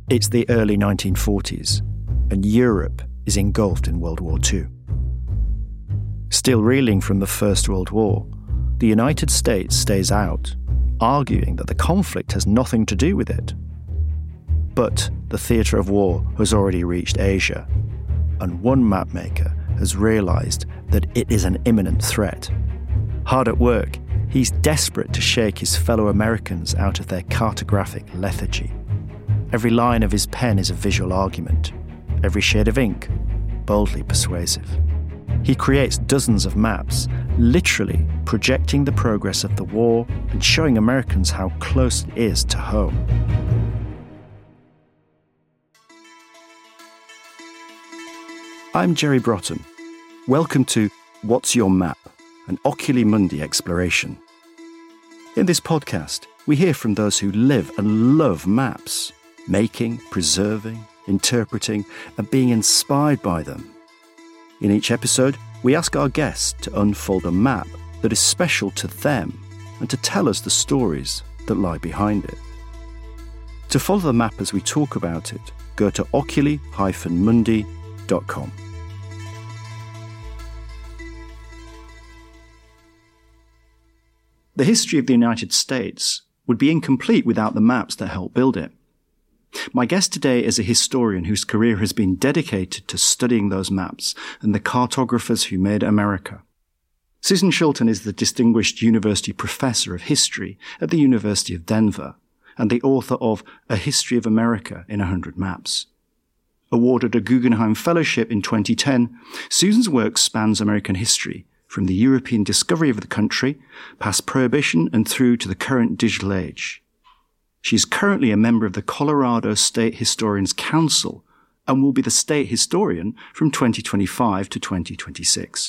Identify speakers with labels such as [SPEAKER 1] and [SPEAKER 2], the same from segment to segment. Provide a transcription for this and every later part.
[SPEAKER 1] It's the early 1940s, and Europe is engulfed in World War II. Still reeling from the First World War, the United States stays out, arguing that the conflict has nothing to do with it. But the theatre of war has already reached Asia, and one mapmaker has realised that it is an imminent threat. Hard at work, he's desperate to shake his fellow Americans out of their cartographic lethargy. Every line of his pen is a visual argument, every shade of ink boldly persuasive. He creates dozens of maps, literally projecting the progress of the war and showing Americans how close it is to home. I'm Jerry Brotton. Welcome to What's Your Map? An Oculi Mundi exploration. In this podcast, we hear from those who live and love maps, making, preserving, interpreting, and being inspired by them. In each episode, we ask our guests to unfold a map that is special to them and to tell us the stories that lie behind it. To follow the map as we talk about it, go to oculi-mundi.com. The history of the United States would be incomplete without the maps that helped build it. My guest today is a historian whose career has been dedicated to studying those maps and the cartographers who made America. Susan Shilton is the Distinguished University Professor of History at the University of Denver and the author of A History of America in 100 Maps. Awarded a Guggenheim Fellowship in 2010, Susan's work spans American history, from the European discovery of the country, past Prohibition and through to the current digital age. She is currently a member of the Colorado State Historians Council and will be the state historian from 2025 to 2026.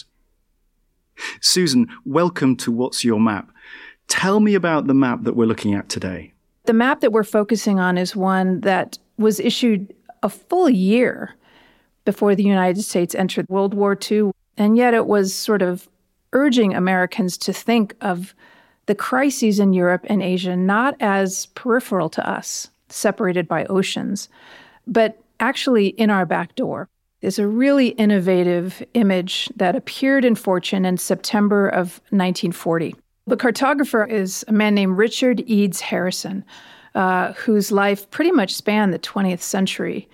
[SPEAKER 1] Susan, welcome to What's Your Map? Tell me about the map that we're looking at today.
[SPEAKER 2] The map that we're focusing on is one that was issued a full year before the United States entered World War II, and yet it was sort of urging Americans to think of the crises in Europe and Asia not as peripheral to us, separated by oceans, but actually in our back door. There's a really innovative image that appeared in Fortune in September of 1940. The cartographer is a man named Richard Eads Harrison, whose life pretty much spanned the 20th century.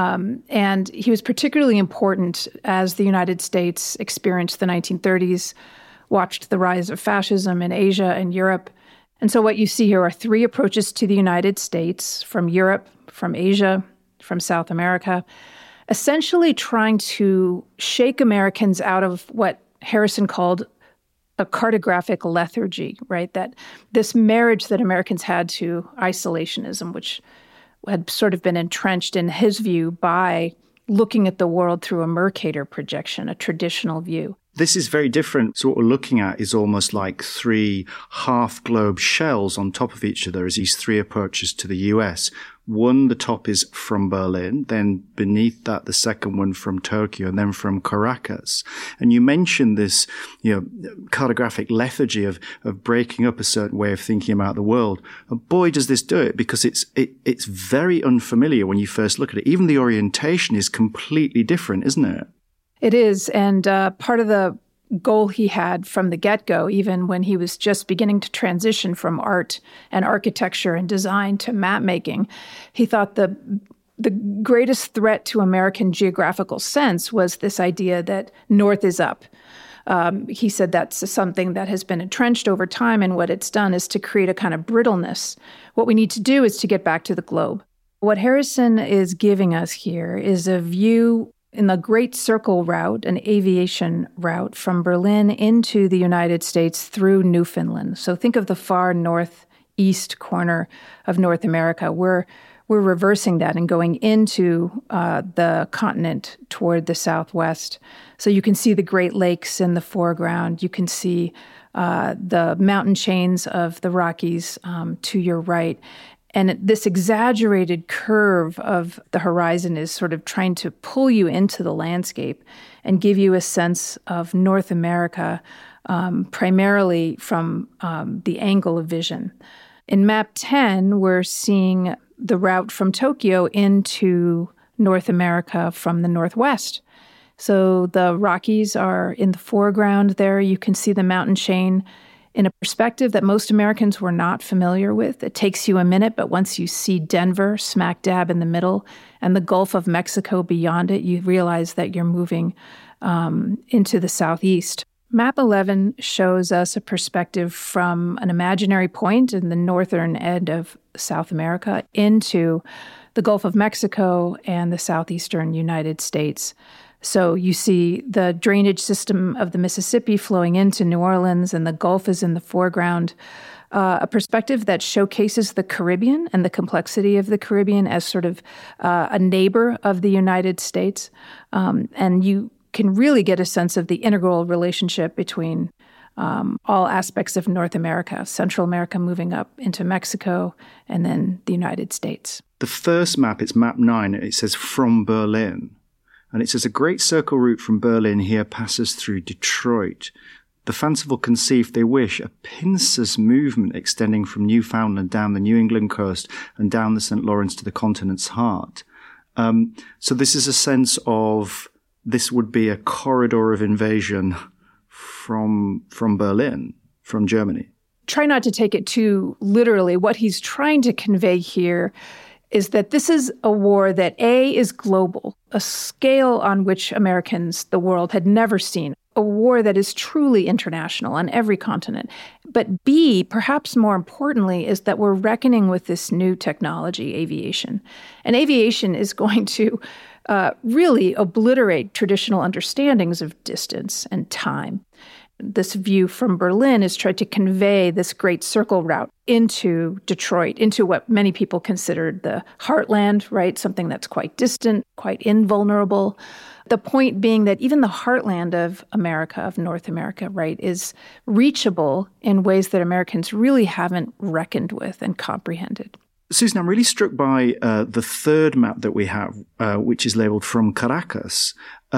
[SPEAKER 2] And he was particularly important as the United States experienced the 1930s, watched the rise of fascism in Asia and Europe. And so what you see here are three approaches to the United States from Europe, from Asia, from South America, essentially trying to shake Americans out of what Harrison called a cartographic lethargy, right? That this marriage that Americans had to isolationism, which had sort of been entrenched in his view by looking at the world through a Mercator projection, a traditional view.
[SPEAKER 1] This is very different. So what we're looking at is almost like three half-globe shells on top of each other as these three approaches to the US. One, the top is from Berlin, then beneath that, the second one from Tokyo, and then from Caracas. And you mentioned this, cartographic lethargy of breaking up a certain way of thinking about the world. And boy, does this do it, because it's very unfamiliar when you first look at it. Even the orientation is completely different, isn't it?
[SPEAKER 2] It is, and part of the goal he had from the get-go, even when he was just beginning to transition from art and architecture and design to map making, he thought the greatest threat to American geographical sense was this idea that north is up. He said that's something that has been entrenched over time, and what it's done is to create a kind of brittleness. What we need to do is to get back to the globe. What Harrison is giving us here is a view in the Great Circle route, an aviation route from Berlin into the United States through Newfoundland. So think of the far northeast corner of North America. We're reversing that and going into the continent toward the southwest. So you can see the Great Lakes in the foreground. You can see the mountain chains of the Rockies to your right. And this exaggerated curve of the horizon is sort of trying to pull you into the landscape and give you a sense of North America, primarily from the angle of vision. In Map 10, we're seeing the route from Tokyo into North America from the northwest. So the Rockies are in the foreground there. You can see the mountain chain in a perspective that most Americans were not familiar with. It takes you a minute, but once you see Denver smack dab in the middle and the Gulf of Mexico beyond it, you realize that you're moving into the southeast. Map 11 shows us a perspective from an imaginary point in the northern end of South America into the Gulf of Mexico and the southeastern United States. So you see the drainage system of the Mississippi flowing into New Orleans, and the Gulf is in the foreground. A perspective that showcases the Caribbean and the complexity of the Caribbean as sort of a neighbor of the United States. And you can really get a sense of the integral relationship between all aspects of North America, Central America moving up into Mexico, and then the United States.
[SPEAKER 1] The first map, it's map 9, it says from Berlin. And it says a great circle route from Berlin here passes through Detroit. The fanciful conceive they wish a pincer's movement extending from Newfoundland down the New England coast and down the St. Lawrence to the continent's heart. So this is a sense of this would be a corridor of invasion from Berlin, from Germany.
[SPEAKER 2] Try not to take it too literally. What he's trying to convey here is that this is a war that, A, is global, a scale on which Americans, the world, had never seen, a war that is truly international on every continent. But B, perhaps more importantly, is that we're reckoning with this new technology, aviation. And aviation is going to really obliterate traditional understandings of distance and time. This view from Berlin is tried to convey this great circle route into Detroit, into what many people considered the heartland, right? Something that's quite distant, quite invulnerable. The point being that even the heartland of America, of North America, right, is reachable in ways that Americans really haven't reckoned with and comprehended.
[SPEAKER 1] Susan, I'm really struck by the third map that we have, which is labeled from Caracas,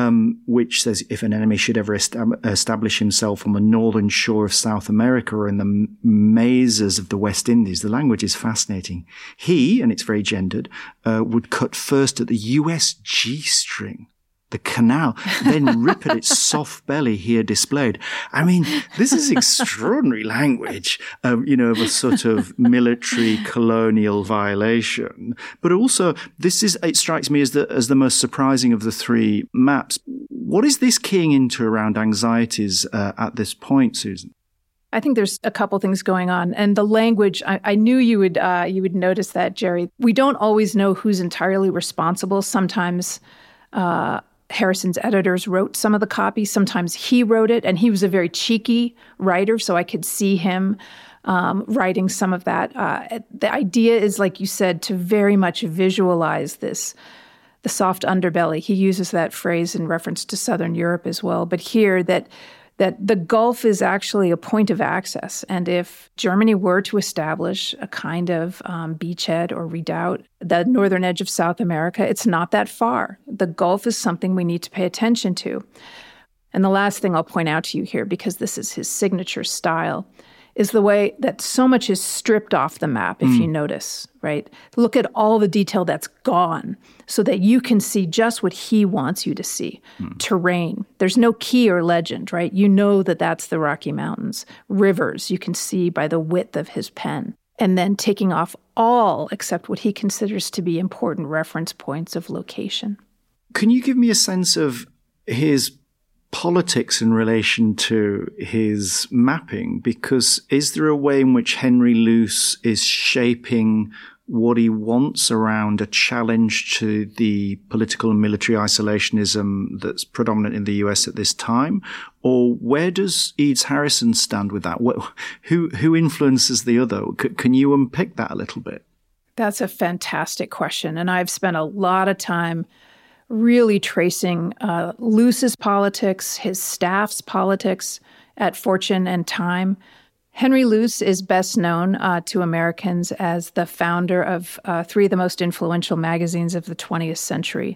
[SPEAKER 1] which says if an enemy should ever establish himself on the northern shore of South America or in the mazes of the West Indies, the language is fascinating. He, and it's very gendered, would cut first at the US G-string, the canal, then rip at its soft belly here displayed. I mean, this is extraordinary language, of a sort of military colonial violation. But also, it strikes me as the most surprising of the three maps. What is this keying into around anxieties at this point, Susan?
[SPEAKER 2] I think there's a couple things going on. And the language, I knew you would notice that, Jerry. We don't always know who's entirely responsible. Sometimes Harrison's editors wrote some of the copy. Sometimes he wrote it, and he was a very cheeky writer, so I could see him writing some of that. The idea is, like you said, to very much visualize this, the soft underbelly. He uses that phrase in reference to Southern Europe as well. But here, that the Gulf is actually a point of access. And if Germany were to establish a kind of beachhead or redoubt, the northern edge of South America, it's not that far. The Gulf is something we need to pay attention to. And the last thing I'll point out to you here, because this is his signature style, is the way that so much is stripped off the map, if you notice, right? Look at all the detail that's gone so that you can see just what he wants you to see. Terrain. There's no key or legend, right? You know that that's the Rocky Mountains. Rivers, you can see by the width of his pen. And then taking off all except what he considers to be important reference points of location.
[SPEAKER 1] Can you give me a sense of his politics in relation to his mapping? Because is there a way in which Henry Luce is shaping what he wants around a challenge to the political and military isolationism that's predominant in the US at this time? Or where does Eads Harrison stand with that? Who influences the other? Can you unpick that a little bit?
[SPEAKER 2] That's a fantastic question. And I've spent a lot of time really tracing Luce's politics, his staff's politics at Fortune and Time. Henry Luce is best known to Americans as the founder of three of the most influential magazines of the 20th century,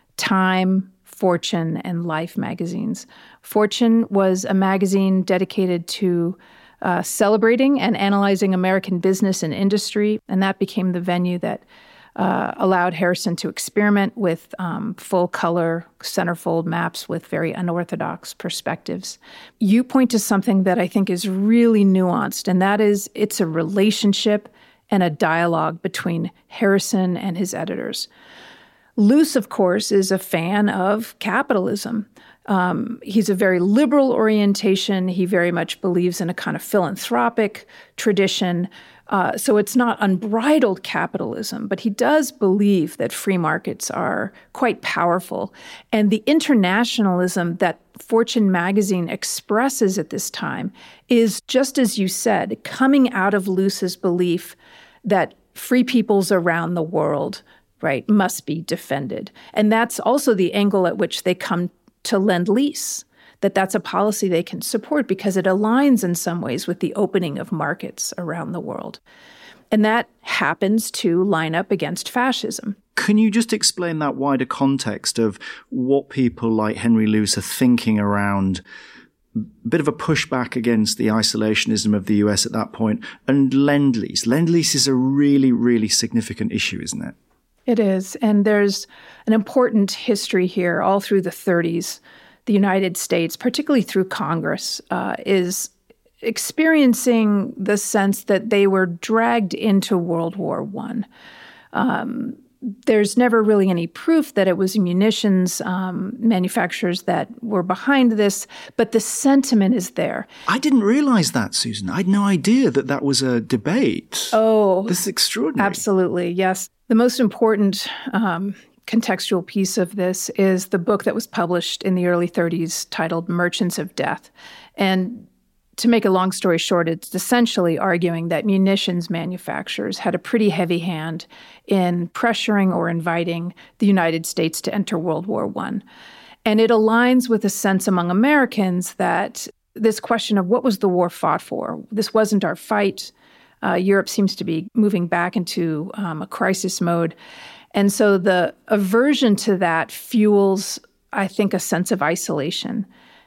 [SPEAKER 2] Time, Fortune, and Life magazines. Fortune was a magazine dedicated to celebrating and analyzing American business and industry, and that became the venue that allowed Harrison to experiment with full-color centerfold maps with very unorthodox perspectives. You point to something that I think is really nuanced, and that is it's a relationship and a dialogue between Harrison and his editors. Luce, of course, is a fan of capitalism. He's a very liberal orientation. He very much believes in a kind of philanthropic tradition. So it's not unbridled capitalism, but he does believe that free markets are quite powerful. And the internationalism that Fortune magazine expresses at this time is, just as you said, coming out of Luce's belief that free peoples around the world, right, must be defended. And that's also the angle at which they come to Lend-Lease, that's a policy they can support because it aligns in some ways with the opening of markets around the world. And that happens to line up against fascism.
[SPEAKER 1] Can you just explain that wider context of what people like Henry Luce are thinking around a bit of a pushback against the isolationism of the US at that point, and Lend-Lease? Lend-Lease is a really, really significant issue, isn't it?
[SPEAKER 2] It is. And there's an important history here all through the 30s. The United States, particularly through Congress, is experiencing the sense that they were dragged into World War I. There's never really any proof that it was munitions manufacturers that were behind this, but the sentiment is there.
[SPEAKER 1] I didn't realize that, Susan. I had no idea that was a debate.
[SPEAKER 2] Oh,
[SPEAKER 1] this is extraordinary.
[SPEAKER 2] Absolutely, yes. The most important contextual piece of this is the book that was published in the early 30s titled Merchants of Death. And to make a long story short, it's essentially arguing that munitions manufacturers had a pretty heavy hand in pressuring or inviting the United States to enter World War I. And it aligns with a sense among Americans that this question of what was the war fought for? This wasn't our fight. Europe seems to be moving back into a crisis mode. And so the aversion to that fuels, I think, a sense of isolation.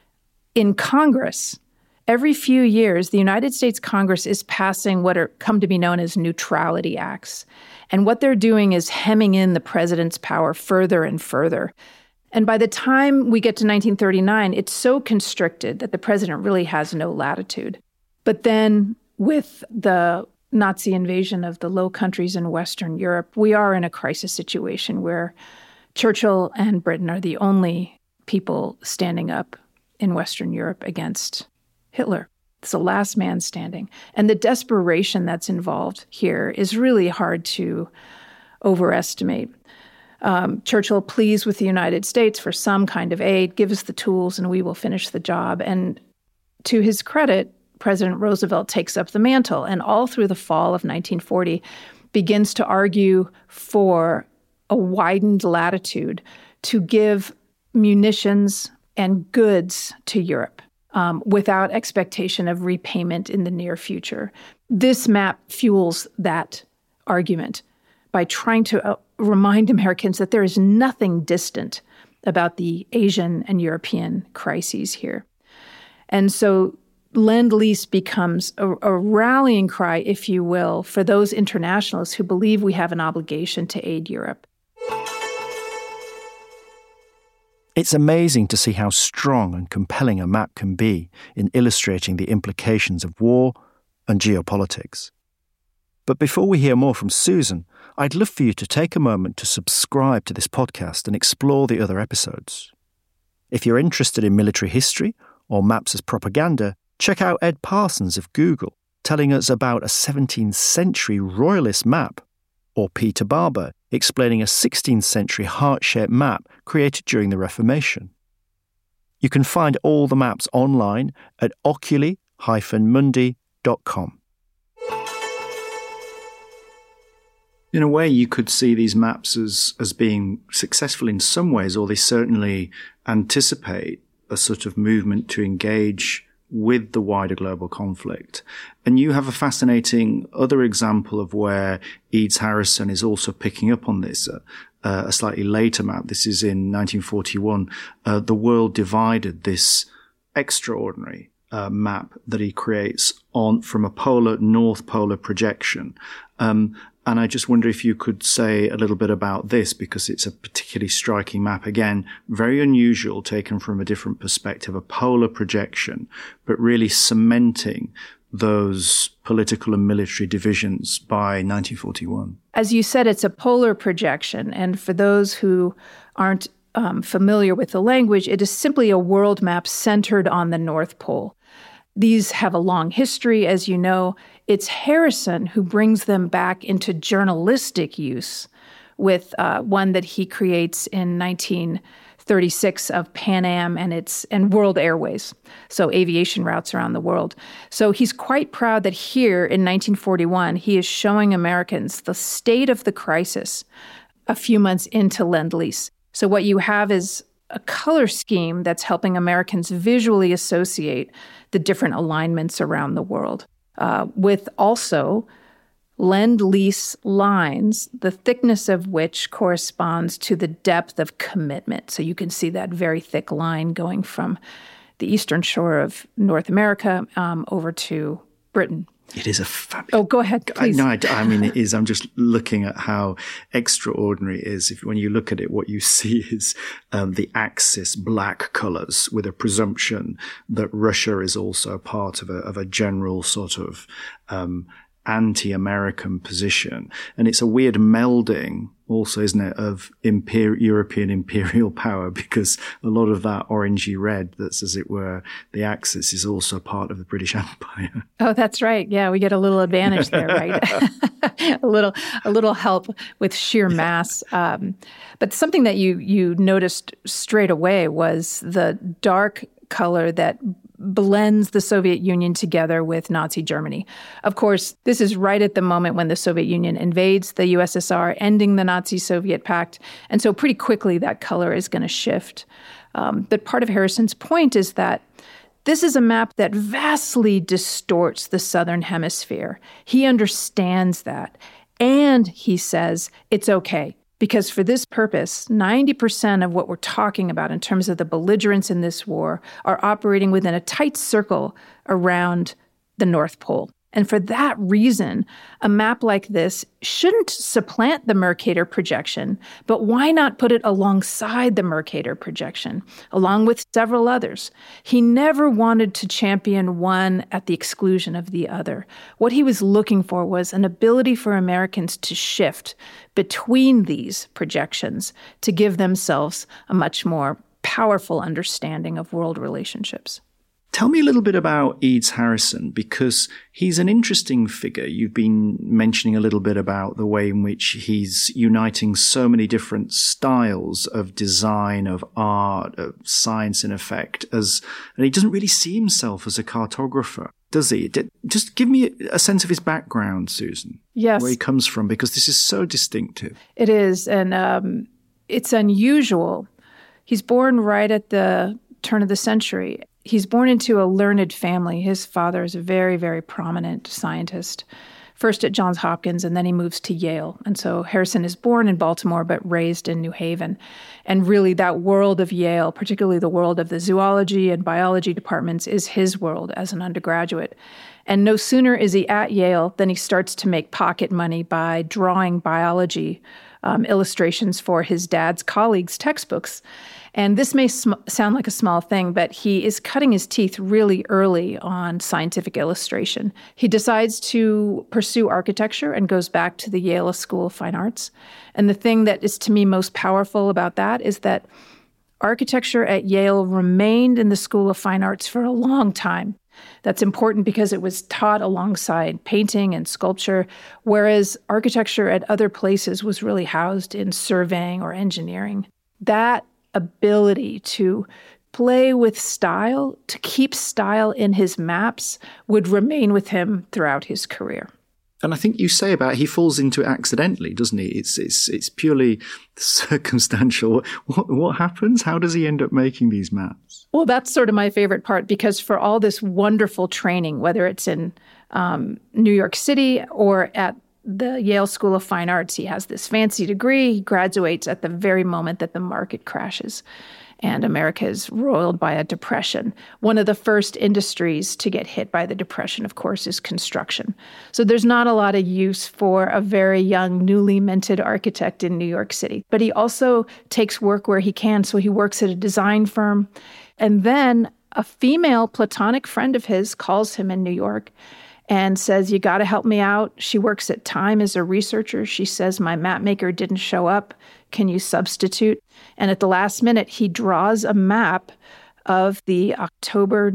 [SPEAKER 2] In Congress, every few years, the United States Congress is passing what are come to be known as neutrality acts. And what they're doing is hemming in the president's power further and further. And by the time we get to 1939, it's so constricted that the president really has no latitude. But then with the Nazi invasion of the Low Countries in Western Europe, we are in a crisis situation where Churchill and Britain are the only people standing up in Western Europe against Hitler. It's the last man standing. And the desperation that's involved here is really hard to overestimate. Churchill pleads with the United States for some kind of aid, give us the tools and we will finish the job. And to his credit, President Roosevelt takes up the mantle and all through the fall of 1940 begins to argue for a widened latitude to give munitions and goods to Europe without expectation of repayment in the near future. This map fuels that argument by trying to remind Americans that there is nothing distant about the Asian and European crises here. And so Lend-Lease becomes a rallying cry, if you will, for those internationalists who believe we have an obligation to aid Europe.
[SPEAKER 1] It's amazing to see how strong and compelling a map can be in illustrating the implications of war and geopolitics. But before we hear more from Susan, I'd love for you to take a moment to subscribe to this podcast and explore the other episodes. If you're interested in military history or maps as propaganda, check out Ed Parsons of Google, telling us about a 17th century royalist map, or Peter Barber explaining a 16th century heart-shaped map created during the Reformation. You can find all the maps online at oculi-mundi.com. In a way, you could see these maps as being successful in some ways, or they certainly anticipate a sort of movement to engage with the wider global conflict. And you have a fascinating other example of where Eads Harrison is also picking up on this, a slightly later map. This is in 1941. The World Divided, this extraordinary map that he creates from a north polar projection. And And I just wonder if you could say a little bit about this, because it's a particularly striking map. Again, very unusual, taken from a different perspective, a polar projection, but really cementing those political and military divisions by 1941.
[SPEAKER 2] As you said, it's a polar projection. And for those who aren't familiar with the language, it is simply a world map centered on the North Pole. These have a long history, as you know. It's Harrison who brings them back into journalistic use with one that he creates in 1936 of Pan Am and World Airways, so aviation routes around the world. So he's quite proud that here in 1941, he is showing Americans the state of the crisis a few months into Lend-Lease. So what you have is a color scheme that's helping Americans visually associate the different alignments around the world, with also Lend-Lease lines, the thickness of which corresponds to the depth of commitment. So you can see that very thick line going from the eastern shore of North America over to Britain.
[SPEAKER 1] It is a fabulous...
[SPEAKER 2] Oh, go ahead, please.
[SPEAKER 1] No, I mean, it is. I'm just looking at how extraordinary it is. When you look at it, what you see is the Axis black colors, with a presumption that Russia is also part of a general sort of anti-American position. And it's a weird melding also, isn't it, of European imperial power, because a lot of that orangey red that's, as it were, the Axis is also part of the British Empire.
[SPEAKER 2] Oh, that's right. Yeah, we get a little advantage there, right? a little help with sheer mass. But something that you noticed straight away was the dark color that blends the Soviet Union together with Nazi Germany. Of course, this is right at the moment when the Soviet Union invades the USSR, ending the Nazi-Soviet pact. And so pretty quickly that color is going to shift. But part of Harrison's point is that this is a map that vastly distorts the Southern Hemisphere. He understands that. And he says it's okay. Because for this purpose, 90% of what we're talking about in terms of the belligerents in this war are operating within a tight circle around the North Pole. And for that reason, a map like this shouldn't supplant the Mercator projection, but why not put it alongside the Mercator projection, along with several others? He never wanted to champion one at the exclusion of the other. What he was looking for was an ability for Americans to shift between these projections to give themselves a much more powerful understanding of world relationships.
[SPEAKER 1] Tell me a little bit about Eads Harrison, because he's an interesting figure. You've been mentioning a little bit about the way in which he's uniting so many different styles of design, of art, of science, in effect, and he doesn't really see himself as a cartographer, does he? Just give me a sense of his background, Susan.
[SPEAKER 2] Yes.
[SPEAKER 1] Where he comes from, because this is so distinctive.
[SPEAKER 2] It is, and it's unusual. He's born right at the turn of the century. He's born into a learned family. His father is a very, very prominent scientist, first at Johns Hopkins, and then he moves to Yale. And so Harrison is born in Baltimore, but raised in New Haven. And really that world of Yale, particularly the world of the zoology and biology departments, is his world as an undergraduate. And no sooner is he at Yale than he starts to make pocket money by drawing biology illustrations for his dad's colleagues' textbooks. And this may sound like a small thing, but he is cutting his teeth really early on scientific illustration. He decides to pursue architecture and goes back to the Yale School of Fine Arts. And the thing that is to me most powerful about that is that architecture at Yale remained in the School of Fine Arts for a long time. That's important because it was taught alongside painting and sculpture, whereas architecture at other places was really housed in surveying or engineering. That ability to play with style, to keep style in his maps, would remain with him throughout his career.
[SPEAKER 1] And I think you say about he falls into it accidentally, doesn't he? It's purely circumstantial. What happens? How does he end up making these maps?
[SPEAKER 2] Well, that's sort of my favorite part, because for all this wonderful training, whether it's in New York City or at the Yale School of Fine Arts, he has this fancy degree. He graduates at the very moment that the market crashes. and America is roiled by a depression. One of the first industries to get hit by the depression, of course, is construction. So there's not a lot of use for a very young, newly minted architect in New York City. But he also takes work where he can. So he works at a design firm. And then a female platonic friend of his calls him in New York and says, you got to help me out. She works at Time as a researcher. She says, my map maker didn't show up. Can you substitute? And at the last minute, he draws a map of the October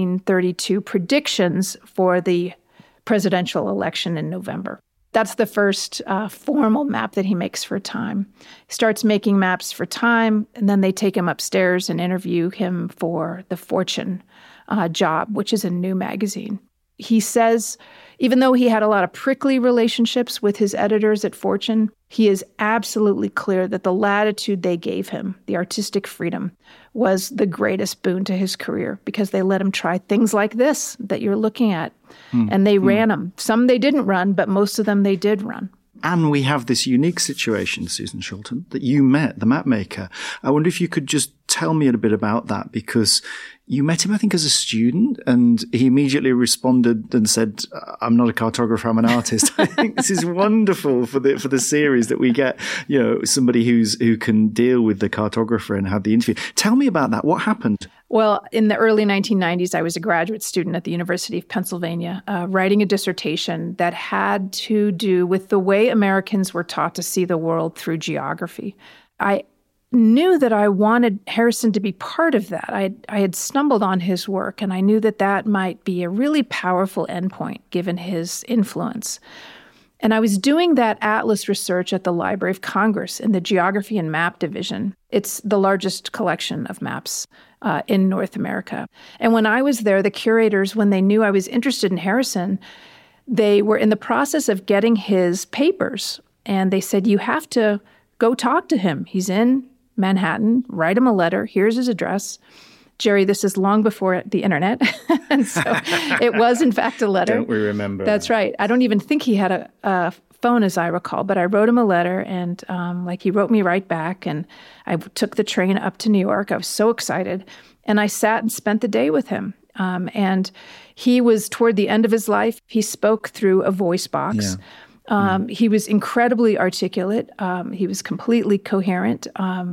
[SPEAKER 2] 1932 predictions for the presidential election in November. That's the first formal map that he makes for Time. He starts making maps for Time, and then they take him upstairs and interview him for the Fortune job, which is a new magazine. He says, even though he had a lot of prickly relationships with his editors at Fortune, he is absolutely clear that the latitude they gave him, the artistic freedom, was the greatest boon to his career because they let him try things like this that you're looking at. And they ran them. Some they didn't run, but most of them they did run.
[SPEAKER 1] And we have this unique situation, Susan Shulton, that you met the map maker. I wonder if you could just tell me a bit about that, because you met him, I think, as a student, and he immediately responded and said, I'm not a cartographer, I'm an artist. I think this is wonderful for the series that we get, somebody who can deal with the cartographer and have the interview. Tell me about that. What happened?
[SPEAKER 2] Well, in the early 1990s, I was a graduate student at the University of Pennsylvania, writing a dissertation that had to do with the way Americans were taught to see the world through geography. I knew that I wanted Harrison to be part of that. I had stumbled on his work, and I knew that that might be a really powerful endpoint given his influence. And I was doing that atlas research at the Library of Congress in the Geography and Map Division. It's the largest collection of maps in North America. And when I was there, the curators, when they knew I was interested in Harrison, they were in the process of getting his papers. And they said, you have to go talk to him. He's in Manhattan, write him a letter. Here's his address. Jerry, this is long before the internet. And so it was, in fact, a letter.
[SPEAKER 1] Don't we remember?
[SPEAKER 2] That's right. I don't even think he had a phone, as I recall, but I wrote him a letter, and he wrote me right back. And I took the train up to New York. I was so excited. And I sat and spent the day with him. And he was toward the end of his life. He spoke through a voice box. Yeah. He was incredibly articulate. He was completely coherent.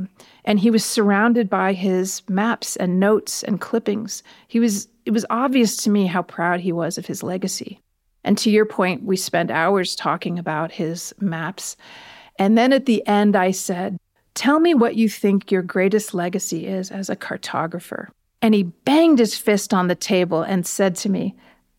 [SPEAKER 2] And he was surrounded by his maps and notes and clippings. It was obvious to me how proud he was of his legacy. And to your point, we spent hours talking about his maps. And then at the end, I said, tell me what you think your greatest legacy is as a cartographer. And he banged his fist on the table and said to me,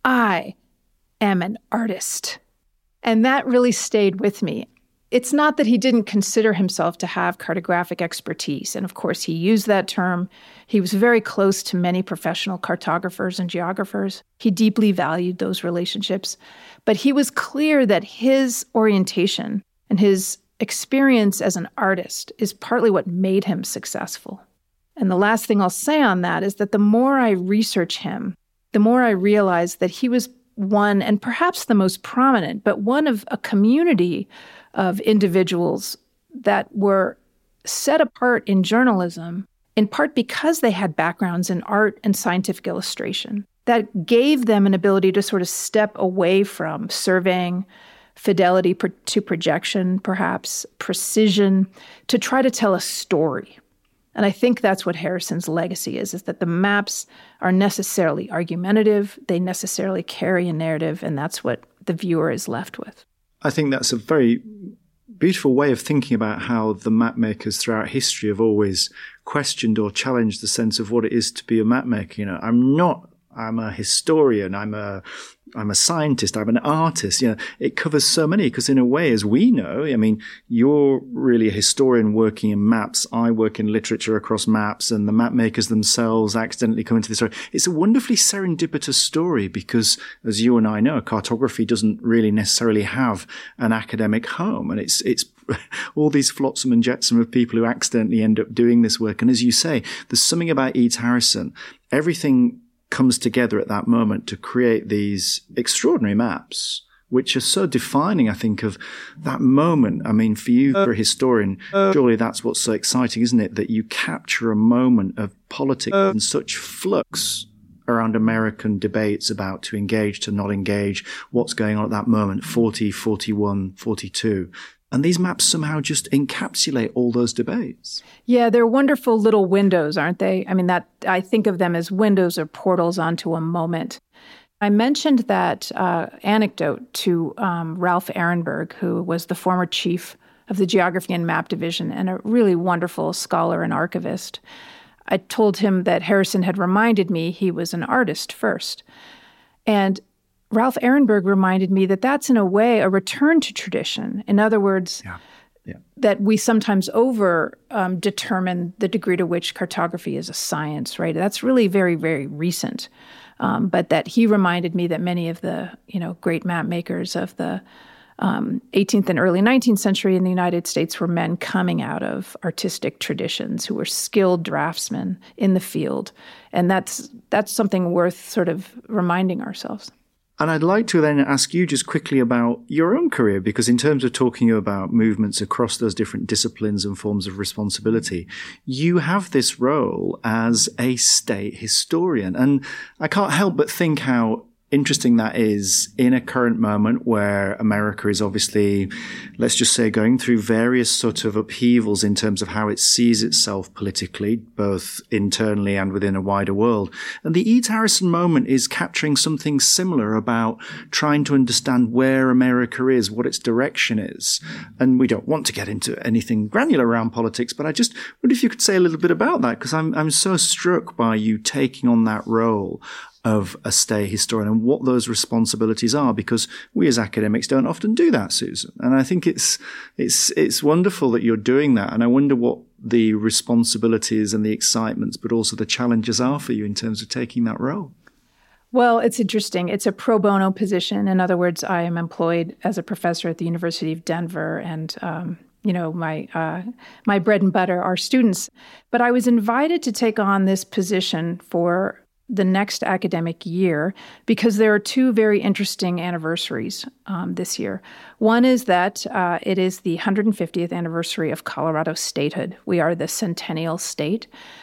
[SPEAKER 2] I am an artist. And that really stayed with me. It's not that he didn't consider himself to have cartographic expertise. And of course, he used that term. He was very close to many professional cartographers and geographers. He deeply valued those relationships. But he was clear that his orientation and his experience as an artist is partly what made him successful. And the last thing I'll say on that is that the more I research him, the more I realize that he was one, and perhaps the most prominent, but one of a community of individuals that were set apart in journalism, in part because they had backgrounds in art and scientific illustration. That gave them an ability to sort of step away from surveying, fidelity to projection, perhaps, precision, to try to tell a story. And I think that's what Harrison's legacy is that the maps are necessarily argumentative, they necessarily carry a narrative, and that's what the viewer is left with.
[SPEAKER 1] I think that's a very beautiful way of thinking about how the map makers throughout history have always questioned or challenged the sense of what it is to be a map maker. I'm a historian, I'm a scientist, I'm an artist. It covers so many, because in a way, as we know, you're really a historian working in maps. I work in literature across maps, and the map makers themselves accidentally come into the story. It's a wonderfully serendipitous story because, as you and I know, cartography doesn't really necessarily have an academic home. And it's all these flotsam and jetsam of people who accidentally end up doing this work. And as you say, there's something about Eads Harrison. Everything comes together at that moment to create these extraordinary maps which are so defining, I think, of that moment. I mean, for you, for a historian, surely that's what's so exciting, isn't it? That you capture a moment of politics in such flux around American debates about to engage, to not engage, what's going on at that moment, 40, 41, 42. And these maps somehow just encapsulate all those debates.
[SPEAKER 2] Yeah, they're wonderful little windows, aren't they? I mean, I think of them as windows or portals onto a moment. I mentioned that anecdote to Ralph Ehrenberg, who was the former chief of the Geography and Map Division and a really wonderful scholar and archivist. I told him that Harrison had reminded me he was an artist first. And Ralph Ehrenberg reminded me that that's in a way a return to tradition. In other words, that we sometimes determine the degree to which cartography is a science, right? That's really very, very recent. But that he reminded me that many of the, great map makers of the 18th and early 19th century in the United States were men coming out of artistic traditions who were skilled draftsmen in the field. And that's something worth sort of reminding ourselves.
[SPEAKER 1] And I'd like to then ask you just quickly about your own career, because in terms of talking about movements across those different disciplines and forms of responsibility, you have this role as a state historian. And I can't help but think how interesting that is in a current moment where America is obviously, let's just say, going through various sort of upheavals in terms of how it sees itself politically, both internally and within a wider world. And the Eads Harrison moment is capturing something similar about trying to understand where America is, what its direction is. And we don't want to get into anything granular around politics, but I just wonder if you could say a little bit about that, because I'm so struck by you taking on that role of a state historian and what those responsibilities are, because we as academics don't often do that, Susan. And I think it's wonderful that you're doing that. And I wonder what the responsibilities and the excitements, but also the challenges are for you in terms of taking that role.
[SPEAKER 2] Well, it's interesting. It's a pro bono position. In other words, I am employed as a professor at the University of Denver, and my bread and butter are students. But I was invited to take on this position for the next academic year because there are two very interesting anniversaries this year. One is that it is the 150th anniversary of Colorado statehood. We are the centennial state,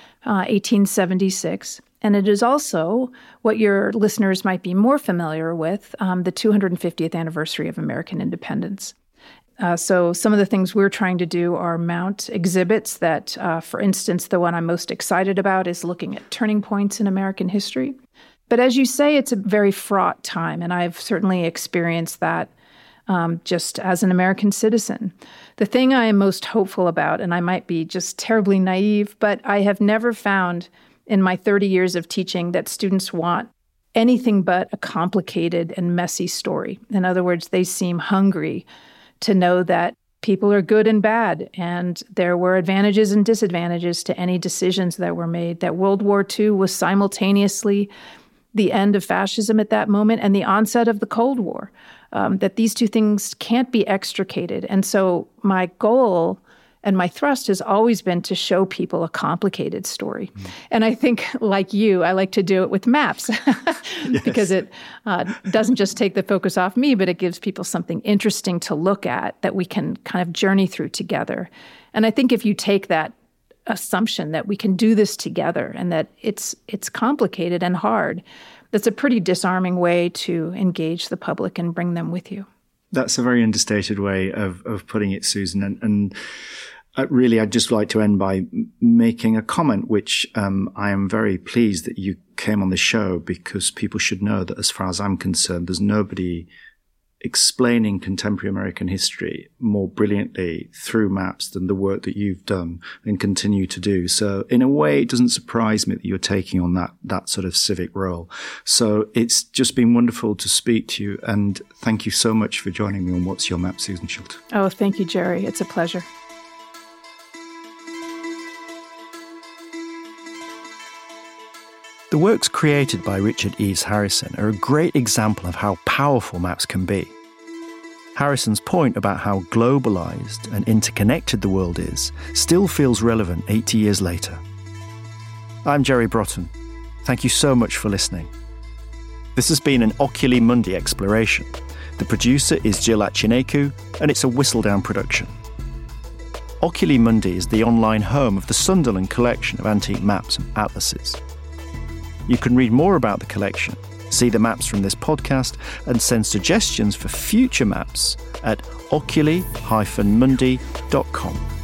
[SPEAKER 2] 1876. And it is also what your listeners might be more familiar with, the 250th anniversary of American independence. So some of the things we're trying to do are mount exhibits that, for instance, the one I'm most excited about is looking at turning points in American history. But as you say, it's a very fraught time, and I've certainly experienced that just as an American citizen. The thing I am most hopeful about, and I might be just terribly naive, but I have never found in my 30 years of teaching that students want anything but a complicated and messy story. In other words, they seem hungry to know that people are good and bad, and there were advantages and disadvantages to any decisions that were made, that World War II was simultaneously the end of fascism at that moment and the onset of the Cold War, that these two things can't be extricated. And so my goal and my thrust has always been to show people a complicated story. And I think, like you, I like to do it with maps because it doesn't just take the focus off me, but it gives people something interesting to look at that we can kind of journey through together. And I think if you take that assumption that we can do this together and that it's complicated and hard, that's a pretty disarming way to engage the public and bring them with you.
[SPEAKER 1] That's a very understated way of putting it, Susan. And really, I'd just like to end by making a comment, which I am very pleased that you came on the show, because people should know that as far as I'm concerned, there's nobody explaining contemporary American history more brilliantly through maps than the work that you've done and continue to do. So in a way, it doesn't surprise me that you're taking on that sort of civic role. So it's just been wonderful to speak to you. And thank you so much for joining me on What's Your Map, Susan Schulte.
[SPEAKER 2] Oh, thank you, Jerry. It's a pleasure.
[SPEAKER 1] The works created by Richard Eads Harrison are a great example of how powerful maps can be. Harrison's point about how globalized and interconnected the world is still feels relevant 80 years later. I'm Jerry Broughton. Thank you so much for listening. This has been an Oculi Mundi exploration. The producer is Jill Achineku, and it's a Whistledown production. Oculi Mundi is the online home of the Sunderland collection of antique maps and atlases. You can read more about the collection, see the maps from this podcast, and send suggestions for future maps at oculi-mundi.com.